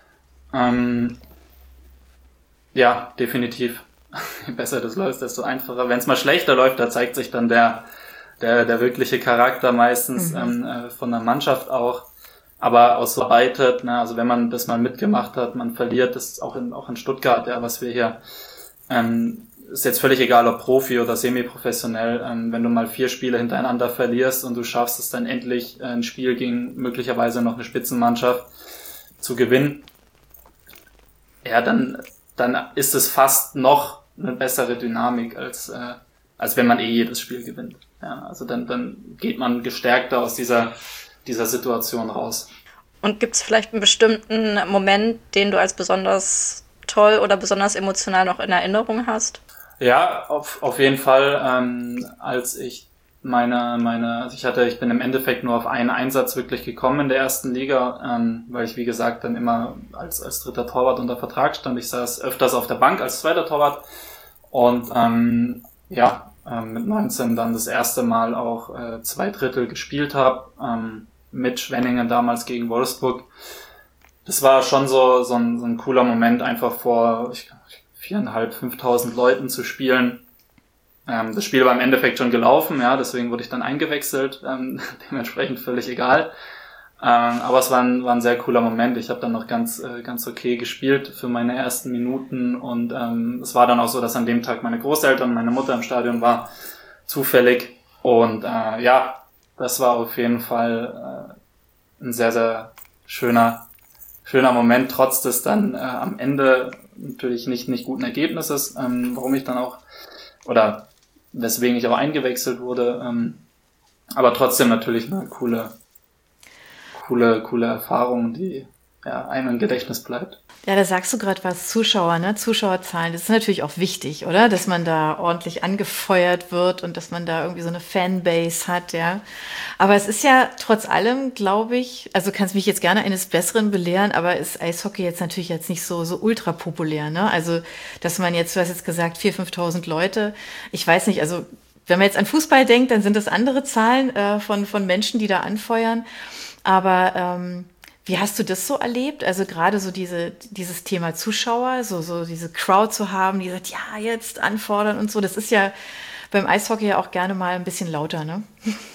Ja, definitiv. Je besser das läuft, desto einfacher. Wenn es mal schlechter läuft, da zeigt sich dann der wirkliche Charakter meistens von der Mannschaft auch. Aber ausarbeitet, ne, also wenn man das mal mitgemacht hat, man verliert, das ist auch in Stuttgart, ja, was wir hier, ist jetzt völlig egal, ob Profi oder semi-professionell, wenn du mal 4 Spiele hintereinander verlierst und du schaffst es dann endlich, ein Spiel gegen möglicherweise noch eine Spitzenmannschaft zu gewinnen, ja, dann ist es fast noch eine bessere Dynamik, als wenn man jedes Spiel gewinnt. Ja, also dann geht man gestärkter aus dieser Situation raus. Und gibt es vielleicht einen bestimmten Moment, den du als besonders toll oder besonders emotional noch in Erinnerung hast? Ja, auf jeden Fall, als ich ich bin im Endeffekt nur auf einen Einsatz wirklich gekommen in der ersten Liga, weil ich, wie gesagt, dann immer als dritter Torwart unter Vertrag stand. Ich saß öfters auf der Bank als zweiter Torwart und mit 19 dann das erste Mal auch 2 Drittel gespielt habe, mit Schwenningen damals gegen Wolfsburg. Das war schon so ein cooler Moment, einfach vor 4.500, 5.000 Leuten zu spielen. Das Spiel war im Endeffekt schon gelaufen, ja, deswegen wurde ich dann eingewechselt, dementsprechend völlig egal. Aber es war ein sehr cooler Moment. Ich habe dann noch ganz okay gespielt für meine ersten Minuten und es war dann auch so, dass an dem Tag meine Großeltern und meine Mutter im Stadion war, zufällig. Und das war auf jeden Fall ein sehr, sehr schöner Moment, trotz des dann am Ende natürlich nicht guten Ergebnisses, warum ich dann auch, oder weswegen ich auch eingewechselt wurde, aber trotzdem natürlich eine coole Erfahrung, die einem im Gedächtnis bleibt. Ja, da sagst du gerade was, Zuschauer, ne? Zuschauerzahlen, das ist natürlich auch wichtig, oder? Dass man da ordentlich angefeuert wird und dass man da irgendwie so eine Fanbase hat, ja. Aber es ist ja trotz allem, glaube ich, also kannst mich jetzt gerne eines Besseren belehren, aber ist Eishockey jetzt natürlich jetzt nicht so ultra populär, ne? Also, dass man jetzt, du hast jetzt gesagt, 4.000, 5.000 Leute, ich weiß nicht, also wenn man jetzt an Fußball denkt, dann sind das andere Zahlen von Menschen, die da anfeuern, aber wie hast du das so erlebt? Also gerade so dieses Thema Zuschauer, so diese Crowd zu haben, die sagt, ja, jetzt anfordern und so. Das ist ja beim Eishockey ja auch gerne mal ein bisschen lauter, ne?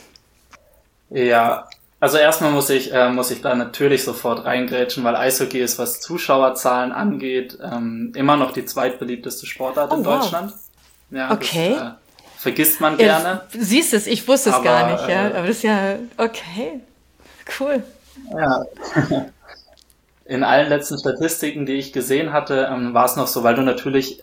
Ja, also erstmal muss ich da natürlich sofort reingrätschen, weil Eishockey ist, was Zuschauerzahlen angeht, immer noch die zweitbeliebteste Sportart in Deutschland. Ja, okay. Das vergisst man gerne. Du siehst es, ich wusste es gar nicht, ja. Aber das ist ja, okay, cool. Ja, in allen letzten Statistiken, die ich gesehen hatte, war es noch so, weil du natürlich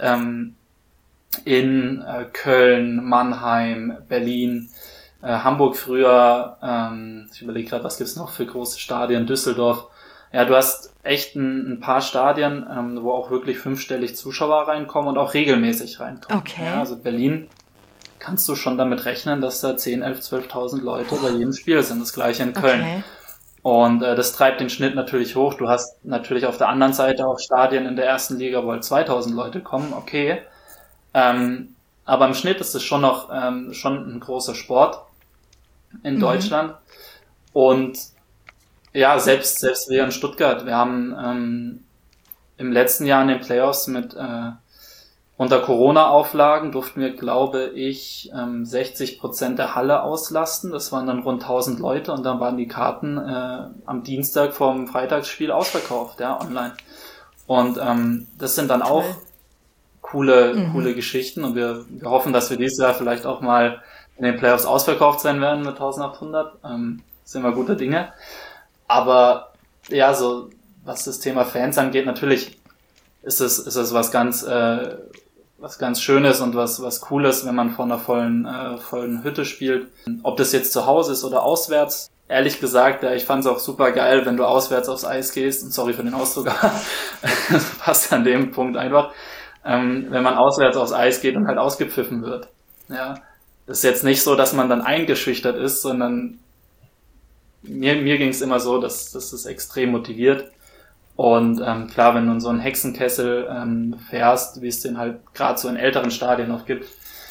in Köln, Mannheim, Berlin, Hamburg früher, ich überlege gerade, was gibt's noch für große Stadien, Düsseldorf. Ja, du hast echt ein paar Stadien, wo auch wirklich 5-stellig Zuschauer reinkommen und auch regelmäßig reinkommen. Okay. Ja, also Berlin kannst du schon damit rechnen, dass da 10.000, 11.000, 12.000 Leute bei jedem Spiel sind. Das gleiche in Köln. Okay. Und das treibt den Schnitt natürlich hoch. Du hast natürlich auf der anderen Seite auch Stadien in der ersten Liga, wo halt 2000 Leute kommen, okay. Aber im Schnitt ist es schon noch schon ein großer Sport in Deutschland. Und ja, selbst wir in Stuttgart, wir haben im letzten Jahr in den Playoffs mit unter Corona-Auflagen durften wir, glaube ich, 60% der Halle auslasten. Das waren dann rund 1000 Leute und dann waren die Karten am Dienstag vom Freitagsspiel ausverkauft, ja, online. Und das sind dann auch coole Geschichten und wir hoffen, dass wir dieses Jahr vielleicht auch mal in den Playoffs ausverkauft sein werden mit 1800. Sind wir guter Dinge. Aber ja, so was das Thema Fans angeht, natürlich ist es was ganz Schönes und was Cooles, wenn man vor einer vollen Hütte spielt. Ob das jetzt zu Hause ist oder auswärts. Ehrlich gesagt, ja, ich fand es auch super geil, wenn du auswärts aufs Eis gehst. Und sorry für den Ausdruck, aber das passt an dem Punkt einfach. Wenn man auswärts aufs Eis geht und halt ausgepfiffen wird. Ja, das ist jetzt nicht so, dass man dann eingeschüchtert ist, sondern mir ging es immer so, dass es extrem motiviert. Und klar, wenn du in so einen Hexenkessel fährst, wie es den halt gerade so in älteren Stadien noch gibt,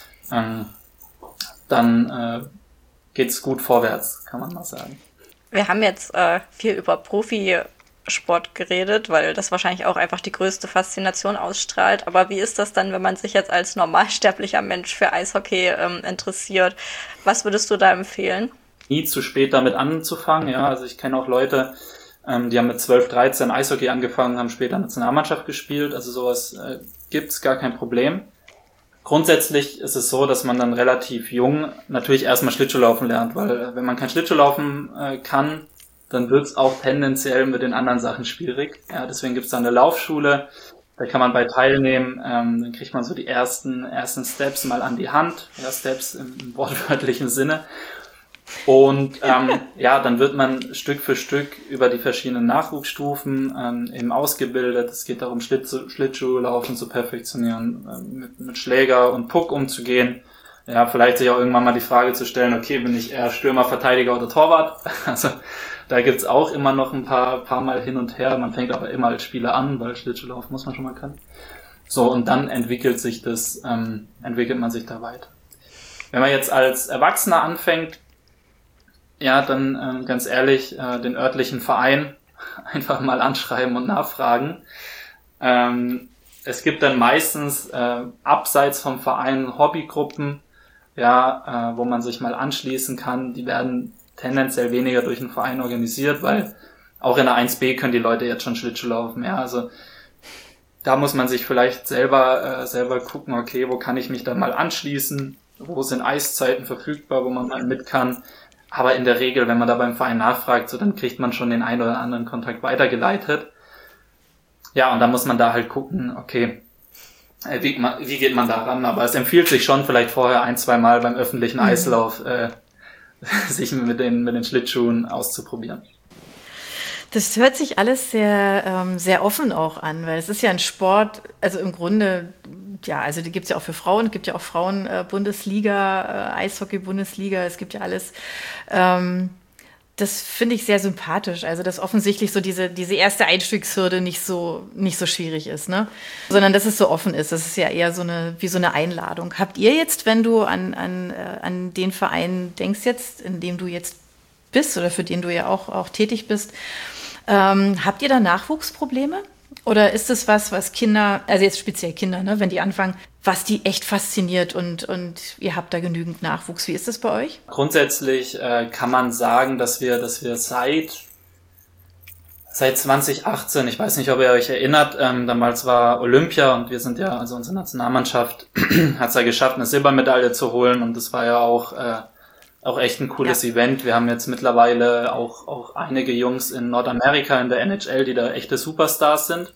dann geht's gut vorwärts, kann man mal sagen. Wir haben jetzt viel über Profisport geredet, weil das wahrscheinlich auch einfach die größte Faszination ausstrahlt. Aber wie ist das dann, wenn man sich jetzt als normalsterblicher Mensch für Eishockey interessiert? Was würdest du da empfehlen? Nie zu spät damit anzufangen, ja. Also ich kenne auch Leute, die haben mit 12, 13 Eishockey angefangen, haben später Nationalmannschaft gespielt. Also sowas gibt's gar kein Problem. Grundsätzlich ist es so, dass man dann relativ jung natürlich erstmal Schlittschuhlaufen lernt, weil wenn man kein Schlittschuhlaufen kann, dann wird's auch tendenziell mit den anderen Sachen schwierig. Ja, deswegen gibt's da eine Laufschule, da kann man bei teilnehmen, dann kriegt man so die ersten Steps mal an die Hand, ja, Steps im wortwörtlichen Sinne. Und ja, dann wird man Stück für Stück über die verschiedenen Nachwuchsstufen eben ausgebildet. Es geht darum, Schlittschuhlaufen zu perfektionieren, mit Schläger und Puck umzugehen. Ja, vielleicht sich auch irgendwann mal die Frage zu stellen, okay, bin ich eher Stürmer, Verteidiger oder Torwart? Also da gibt's auch immer noch ein paar Mal hin und her. Man fängt aber immer als Spieler an, weil Schlittschuhlaufen muss man schon mal können. So, und dann entwickelt man sich da weiter. Wenn man jetzt als Erwachsener anfängt, ja, dann ganz ehrlich, den örtlichen Verein einfach mal anschreiben und nachfragen. Es gibt dann meistens abseits vom Verein Hobbygruppen, ja, wo man sich mal anschließen kann. Die werden tendenziell weniger durch den Verein organisiert, weil auch in der 1B können die Leute jetzt schon Schlittschuh laufen. Ja, also da muss man sich vielleicht selber gucken, okay, wo kann ich mich dann mal anschließen? Wo sind Eiszeiten verfügbar, wo man mal mit kann? Aber in der Regel, wenn man da beim Verein nachfragt, so dann kriegt man schon den einen oder anderen Kontakt weitergeleitet. Ja, und dann muss man da halt gucken, okay, wie geht man da ran? Aber es empfiehlt sich schon, vielleicht vorher 1-2 Mal beim öffentlichen Eislauf sich mit den Schlittschuhen auszuprobieren. Das hört sich alles sehr offen auch an, weil es ist ja ein Sport, also im Grunde, ja, also die gibt's ja auch für Frauen, es gibt ja auch Frauen-Bundesliga, Eishockey-Bundesliga, es gibt ja alles. Das finde ich sehr sympathisch, also dass offensichtlich so diese erste Einstiegshürde nicht so schwierig ist, ne? Sondern dass es so offen ist. Das ist ja eher wie so eine Einladung. Habt ihr jetzt, wenn du an den Verein denkst jetzt, in dem du jetzt bist oder für den du ja auch tätig bist, habt ihr da Nachwuchsprobleme? Oder ist es was Kinder, also jetzt speziell Kinder, ne, wenn die anfangen, was die echt fasziniert und ihr habt da genügend Nachwuchs? Wie ist das bei euch? Grundsätzlich kann man sagen, dass wir seit 2018, ich weiß nicht, ob ihr euch erinnert, damals war Olympia und wir sind ja, also unsere Nationalmannschaft hat es ja geschafft, eine Silbermedaille zu holen und das war ja auch echt ein cooles Event. Wir haben jetzt mittlerweile auch einige Jungs in Nordamerika in der NHL, die da echte Superstars sind.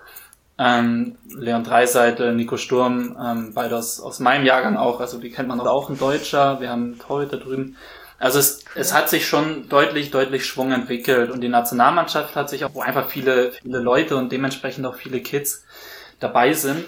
Leon Draisaitl, Nico Sturm, beide aus meinem Jahrgang auch, also die kennt man auch, ein Deutscher. Wir haben Torhüter drüben. Also es hat sich schon deutlich Schwung entwickelt und die Nationalmannschaft hat sich auch, wo einfach viele Leute und dementsprechend auch viele Kids dabei sind.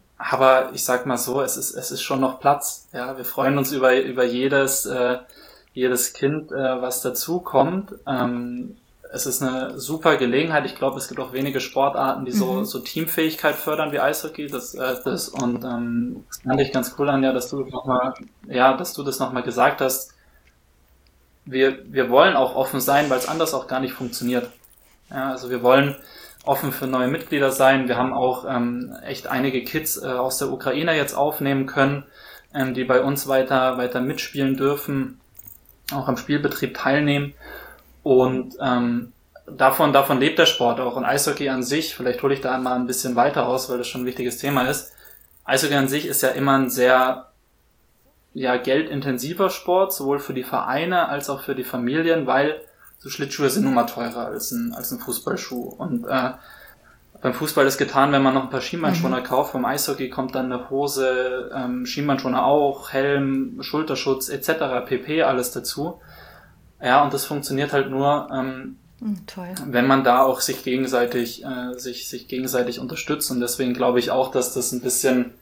Aber ich sag mal so, es ist schon noch Platz. Ja, wir freuen uns über jedes jedes Kind, was dazu kommt. Es ist eine super Gelegenheit. Ich glaube, es gibt auch wenige Sportarten, die so Teamfähigkeit fördern wie Eishockey. Das fand ich ganz cool, Anja, dass du das nochmal gesagt hast. Wir wollen auch offen sein, weil es anders auch gar nicht funktioniert. Ja, also wir wollen offen für neue Mitglieder sein. Wir haben auch echt einige Kids aus der Ukraine jetzt aufnehmen können, die bei uns weiter mitspielen dürfen, auch am Spielbetrieb teilnehmen. Und davon lebt der Sport auch. Und Eishockey an sich, vielleicht hole ich da mal ein bisschen weiter aus, weil das schon ein wichtiges Thema ist. Eishockey an sich ist ja immer ein sehr geldintensiver Sport, sowohl für die Vereine als auch für die Familien, weil so Schlittschuhe sind nun mal teurer als ein Fußballschuh. Und beim Fußball ist getan, wenn man noch ein paar Schienbeinschoner kauft. Beim Eishockey kommt dann eine Hose, Schienbeinschoner auch, Helm, Schulterschutz etc. pp. Alles dazu. Ja, und das funktioniert halt nur, wenn man da auch sich gegenseitig unterstützt. Und deswegen glaube ich auch, dass das ein bisschen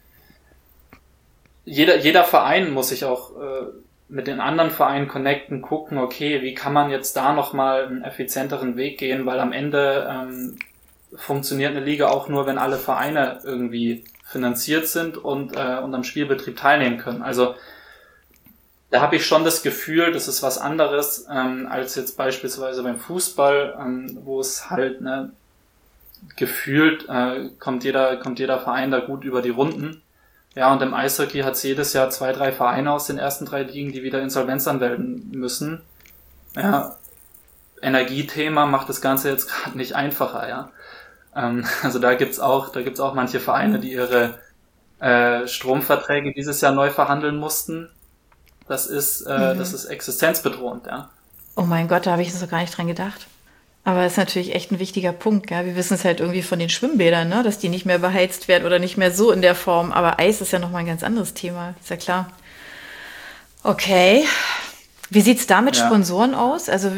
jeder Verein muss sich auch mit den anderen Vereinen connecten, gucken, okay, wie kann man jetzt da nochmal einen effizienteren Weg gehen, weil am Ende funktioniert eine Liga auch nur, wenn alle Vereine irgendwie finanziert sind und am Spielbetrieb teilnehmen können. Also da habe ich schon das Gefühl, das ist was anderes als jetzt beispielsweise beim Fußball, wo es halt gefühlt kommt jeder Verein da gut über die Runden. Ja, und im Eishockey hat es jedes Jahr 2, 3 Vereine aus den ersten 3 Ligen, die wieder Insolvenz anmelden müssen. Ja, Energiethema macht das Ganze jetzt gerade nicht einfacher, ja. Also da gibt's auch manche Vereine, die ihre Stromverträge dieses Jahr neu verhandeln mussten. Das ist existenzbedrohend, ja. Oh mein Gott, da habe ich so gar nicht dran gedacht. Aber das ist natürlich echt ein wichtiger Punkt. Gell? Wir wissen es halt irgendwie von den Schwimmbädern, ne? Dass die nicht mehr beheizt werden oder nicht mehr so in der Form. Aber Eis ist ja nochmal ein ganz anderes Thema, ist ja klar. Okay. Wie sieht's da mit Sponsoren aus? Also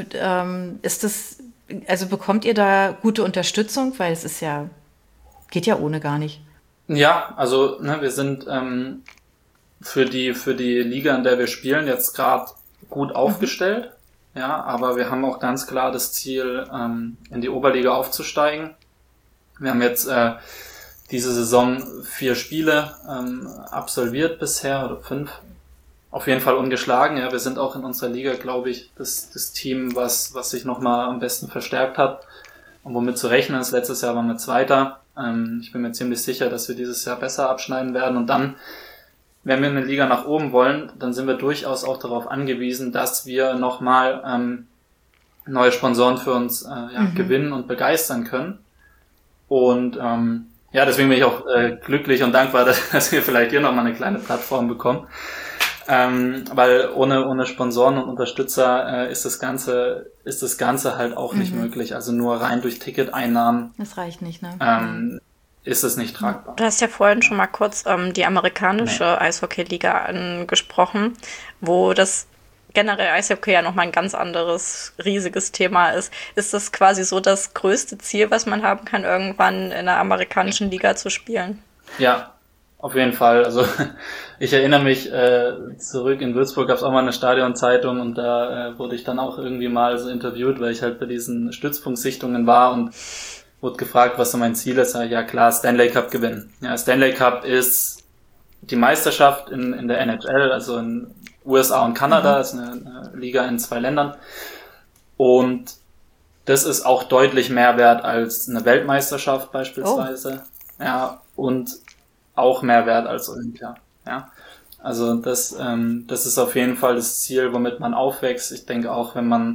bekommt ihr da gute Unterstützung? Weil es ist geht ja ohne gar nicht. Ja, also wir sind für die Liga, in der wir spielen, jetzt gerade gut aufgestellt. Ja, aber wir haben auch ganz klar das Ziel, in die Oberliga aufzusteigen. Wir haben jetzt diese Saison 4 Spiele absolviert bisher, oder 5. Auf jeden Fall ungeschlagen. Ja, wir sind auch in unserer Liga, glaube ich, das Team, was sich nochmal am besten verstärkt hat und womit zu rechnen ist. Letztes Jahr waren wir Zweiter. Ich bin mir ziemlich sicher, dass wir dieses Jahr besser abschneiden werden. Und dann, wenn wir in der Liga nach oben wollen, dann sind wir durchaus auch darauf angewiesen, dass wir nochmal neue Sponsoren für uns gewinnen und begeistern können. Und deswegen bin ich auch glücklich und dankbar, dass wir vielleicht hier nochmal eine kleine Plattform bekommen. Weil ohne Sponsoren und Unterstützer ist das Ganze halt auch nicht möglich. Also nur rein durch Ticketeinnahmen. Das reicht nicht, ne? Ist es nicht tragbar. Du hast ja vorhin schon mal kurz die amerikanische Eishockey-Liga angesprochen, wo das generell Eishockey ja nochmal ein ganz anderes, riesiges Thema ist. Ist das quasi so das größte Ziel, was man haben kann, irgendwann in einer amerikanischen Liga zu spielen? Ja, auf jeden Fall. Also ich erinnere mich zurück, in Würzburg gab es auch mal eine Stadionzeitung und da wurde ich dann auch irgendwie mal so interviewt, weil ich halt bei diesen Stützpunktsichtungen war und wurde gefragt, was so mein Ziel ist. Sag ich, ja klar, Stanley Cup gewinnen. Ja, Stanley Cup ist die Meisterschaft in der NHL, also in USA und Kanada, ist eine Liga in 2 Ländern. Und das ist auch deutlich mehr wert als eine Weltmeisterschaft beispielsweise. Oh. Ja, und auch mehr wert als Olympia. Ja, also das ist auf jeden Fall das Ziel, womit man aufwächst. Ich denke auch,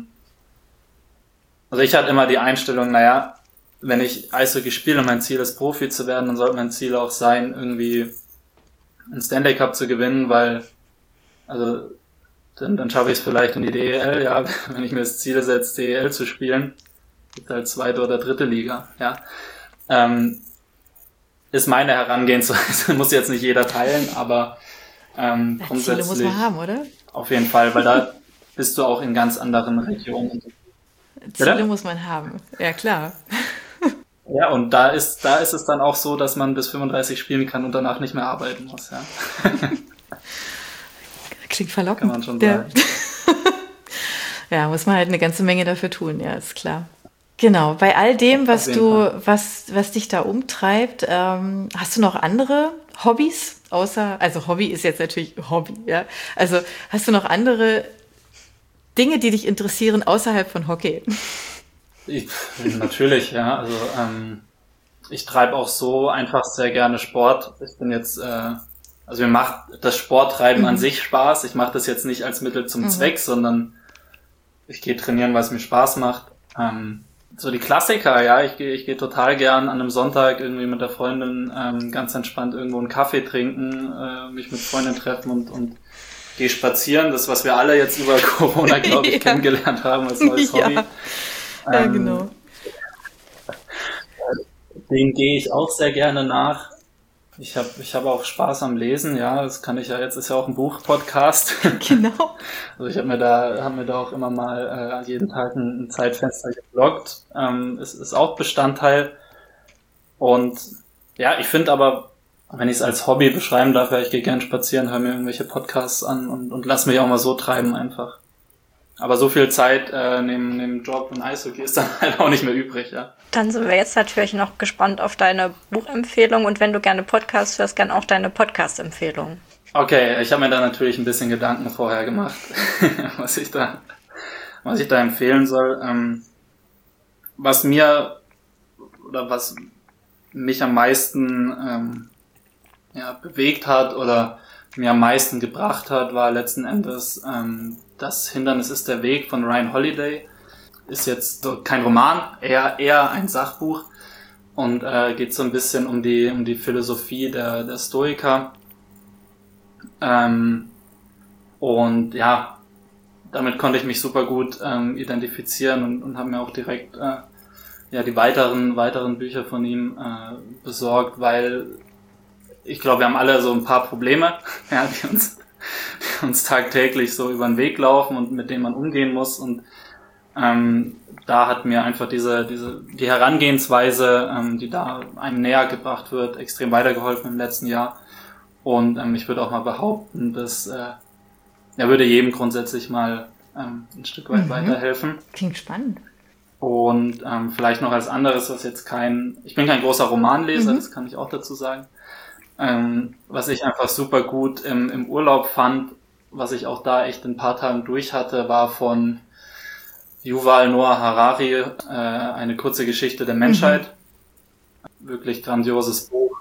ich hatte immer die Einstellung, wenn ich Eishockey spiele und mein Ziel ist, Profi zu werden, dann sollte mein Ziel auch sein, irgendwie einen Stanley Cup zu gewinnen, weil, dann schaffe ich es vielleicht in die DEL, ja, wenn ich mir das Ziel setze, DEL zu spielen, gibt halt 2. oder 3. Liga, ja. Ist meine Herangehensweise, muss jetzt nicht jeder teilen, aber grundsätzlich Ziele muss man haben, oder? Auf jeden Fall, weil da bist du auch in ganz anderen Regionen. Ziele muss man haben, ja klar. Ja, und da ist es dann auch so, dass man bis 35 spielen kann und danach nicht mehr arbeiten muss, ja. Klingt verlockend. Kann man schon sagen. Ja, muss man halt eine ganze Menge dafür tun, ja, ist klar. Genau, bei all dem, was dich da umtreibt, hast du noch andere Hobbys? Also Hobby ist jetzt natürlich Hobby, ja. Also hast du noch andere Dinge, die dich interessieren außerhalb von Hockey? Natürlich, ja. Also ich treibe auch so einfach sehr gerne Sport. Ich bin jetzt, also mir macht das Sporttreiben an sich Spaß. Ich mache das jetzt nicht als Mittel zum Zweck, sondern ich gehe trainieren, weil es mir Spaß macht. So die Klassiker, ja, ich gehe total gern an einem Sonntag irgendwie mit der Freundin ganz entspannt irgendwo einen Kaffee trinken, mich mit Freunden treffen und gehe spazieren. Das, was wir alle jetzt über Corona, glaube ich, kennengelernt haben als neues Hobby. Ja, genau. Dem gehe ich auch sehr gerne nach. Ich hab auch Spaß am Lesen, ja, das kann ich ja, jetzt ist ja auch ein Buch-Podcast. Genau. Also ich hab mir da auch immer mal jeden Tag ein Zeitfenster geblockt. Es ist auch Bestandteil. Und ja, ich finde aber, wenn ich es als Hobby beschreiben darf, ja, ich gehe gern spazieren, höre mir irgendwelche Podcasts an und lass mich auch mal so treiben einfach. Aber so viel Zeit neben Job und Eishockey ist dann halt auch nicht mehr übrig, ja. Dann sind wir jetzt natürlich noch gespannt auf deine Buchempfehlung und wenn du gerne Podcasts hörst, gerne auch deine Podcast-Empfehlung. Okay, ich habe mir da natürlich ein bisschen Gedanken vorher gemacht, was ich da empfehlen soll. Was mich am meisten bewegt hat oder mir am meisten gebracht hat, war letzten Endes Das Hindernis ist der Weg von Ryan Holiday. Ist jetzt kein Roman, eher ein Sachbuch und geht so ein bisschen um die Philosophie der Stoiker. Und ja, damit konnte ich mich super gut identifizieren und habe mir auch direkt die weiteren Bücher von ihm besorgt, weil ich glaube, wir haben alle so ein paar Probleme, ja, die uns tagtäglich so über den Weg laufen und mit denen man umgehen muss. Und da hat mir einfach die Herangehensweise, die da einem näher gebracht wird, extrem weitergeholfen im letzten Jahr. Und ich würde auch mal behaupten, dass würde jedem grundsätzlich mal ein Stück weit weiterhelfen. Klingt spannend. Und vielleicht noch als anderes, ich bin kein großer Romanleser, das kann ich auch dazu sagen. Was ich einfach super gut im Urlaub fand, was ich auch da echt in ein paar Tagen durch hatte, war von Yuval Noah Harari, eine kurze Geschichte der Menschheit. Wirklich grandioses Buch.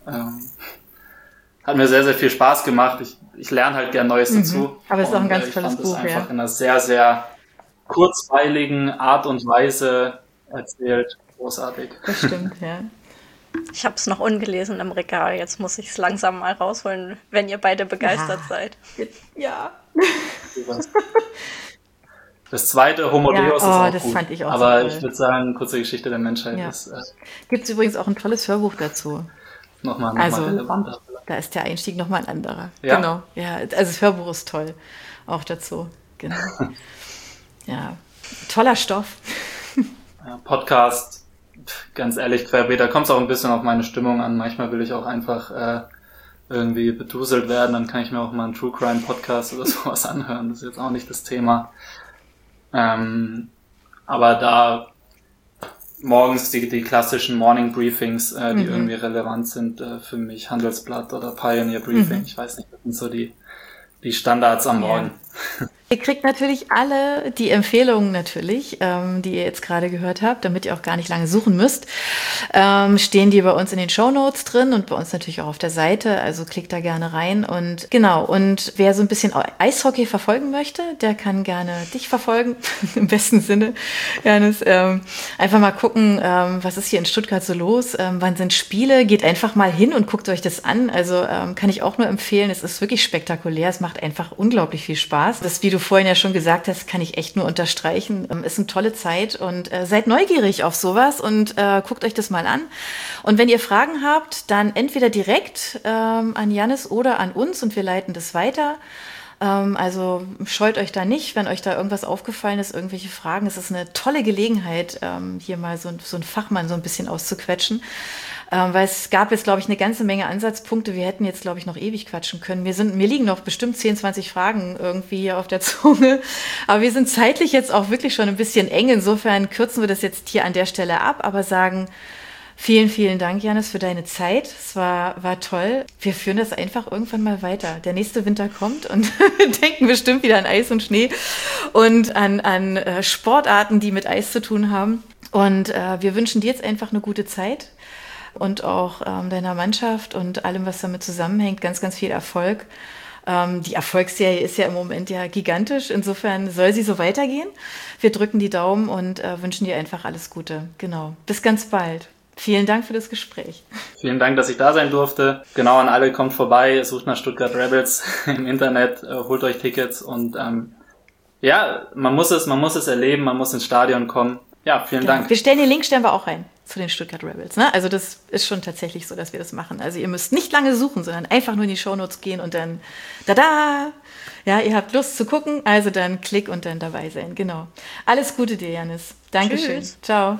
Hat mir sehr, sehr viel Spaß gemacht. Ich lerne halt gern Neues dazu. Aber es ist auch ein ganz tolles Buch. Ich fand es einfach ja. in einer sehr, sehr kurzweiligen Art und Weise erzählt. Großartig. Das stimmt, ja. Ich habe es noch ungelesen im Regal. Jetzt muss ich es langsam mal rausholen, wenn ihr beide begeistert seid. Ja. Das zweite, Homo Deus, ist auch das gut. Fand ich auch aber so ich würde sagen, kurze Geschichte der Menschheit ist gibt es übrigens auch ein tolles Hörbuch dazu. Nochmal relevanter. Da ist der Einstieg nochmal ein anderer. Ja. Genau. Ja, also das Hörbuch ist toll. Auch dazu. Genau. Ja. Toller Stoff. Ja, Podcast, ganz ehrlich, querbeet, da kommt es auch ein bisschen auf meine Stimmung an. Manchmal will ich auch einfach irgendwie beduselt werden, dann kann ich mir auch mal einen True Crime Podcast oder sowas anhören. Das ist jetzt auch nicht das Thema. Aber da morgens die klassischen Morning Briefings, die irgendwie relevant sind für mich, Handelsblatt oder Pioneer Briefing, ich weiß nicht, das sind so die Standards am Morgen. Ihr kriegt natürlich alle die Empfehlungen natürlich, die ihr jetzt gerade gehört habt, damit ihr auch gar nicht lange suchen müsst. Stehen die bei uns in den Shownotes drin und bei uns natürlich auch auf der Seite, also klickt da gerne rein. Und genau, und wer so ein bisschen Eishockey verfolgen möchte, der kann gerne dich verfolgen, im besten Sinne, Janis. Einfach mal gucken, was ist hier in Stuttgart so los, wann sind Spiele, geht einfach mal hin und guckt euch das an. Also kann ich auch nur empfehlen, es ist wirklich spektakulär, es macht einfach unglaublich viel Spaß. Das, wie du vorhin ja schon gesagt hast, kann ich echt nur unterstreichen. Ist eine tolle Zeit und seid neugierig auf sowas und guckt euch das mal an. Und wenn ihr Fragen habt, dann entweder direkt an Janis oder an uns und wir leiten das weiter. Also scheut euch da nicht, wenn euch da irgendwas aufgefallen ist, irgendwelche Fragen. Es ist eine tolle Gelegenheit, hier mal so einen Fachmann so ein bisschen auszuquetschen. Weil es gab jetzt, glaube ich, eine ganze Menge Ansatzpunkte. Wir hätten jetzt, glaube ich, noch ewig quatschen können. Mir liegen noch bestimmt 10, 20 Fragen irgendwie hier auf der Zunge. Aber wir sind zeitlich jetzt auch wirklich schon ein bisschen eng. Insofern kürzen wir das jetzt hier an der Stelle ab, aber sagen vielen, vielen Dank, Jannis, für deine Zeit. Es war toll. Wir führen das einfach irgendwann mal weiter. Der nächste Winter kommt und wir denken bestimmt wieder an Eis und Schnee und an Sportarten, die mit Eis zu tun haben. Und wir wünschen dir jetzt einfach eine gute Zeit. Und auch deiner Mannschaft und allem, was damit zusammenhängt, ganz, ganz viel Erfolg. Die Erfolgsserie ist ja im Moment ja gigantisch. Insofern soll sie so weitergehen. Wir drücken die Daumen und wünschen dir einfach alles Gute. Genau. Bis ganz bald. Vielen Dank für das Gespräch. Vielen Dank, dass ich da sein durfte. Genau, an alle, kommt vorbei, sucht nach Stuttgart Rebels im Internet, holt euch Tickets und man muss es erleben, man muss ins Stadion kommen. Ja, vielen Dank. Wir stellen den Link, stellen wir auch rein zu den Stuttgart Rebels. Ne? Also das ist schon tatsächlich so, dass wir das machen. Also ihr müsst nicht lange suchen, sondern einfach nur in die Shownotes gehen und dann tada! Ja, ihr habt Lust zu gucken, also dann klick und dann dabei sein. Genau. Alles Gute dir, Jannis. Dankeschön. Tschüss. Ciao.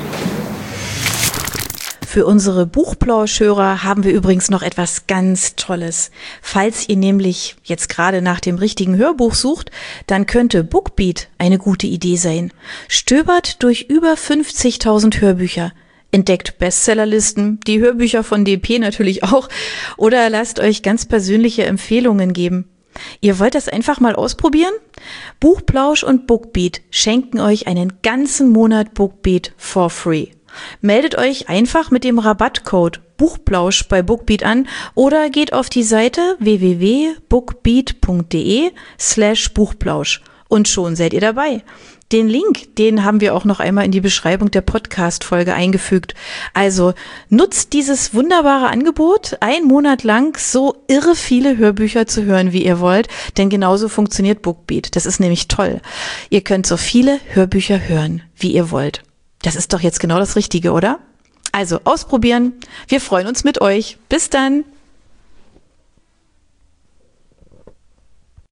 Für unsere Buchplauschhörer haben wir übrigens noch etwas ganz Tolles. Falls ihr nämlich jetzt gerade nach dem richtigen Hörbuch sucht, dann könnte Bookbeat eine gute Idee sein. Stöbert durch über 50.000 Hörbücher, entdeckt Bestsellerlisten, die Hörbücher von DP natürlich auch, oder lasst euch ganz persönliche Empfehlungen geben. Ihr wollt das einfach mal ausprobieren? Buchplausch und Bookbeat schenken euch einen ganzen Monat Bookbeat for free. Meldet euch einfach mit dem Rabattcode Buchplausch bei Bookbeat an oder geht auf die Seite www.bookbeat.de/Buchplausch und schon seid ihr dabei. Den Link, den haben wir auch noch einmal in die Beschreibung der Podcast-Folge eingefügt. Also nutzt dieses wunderbare Angebot, 1 Monat lang so irre viele Hörbücher zu hören, wie ihr wollt, denn genauso funktioniert Bookbeat. Das ist nämlich toll. Ihr könnt so viele Hörbücher hören, wie ihr wollt. Das ist doch jetzt genau das Richtige, oder? Also ausprobieren. Wir freuen uns mit euch. Bis dann.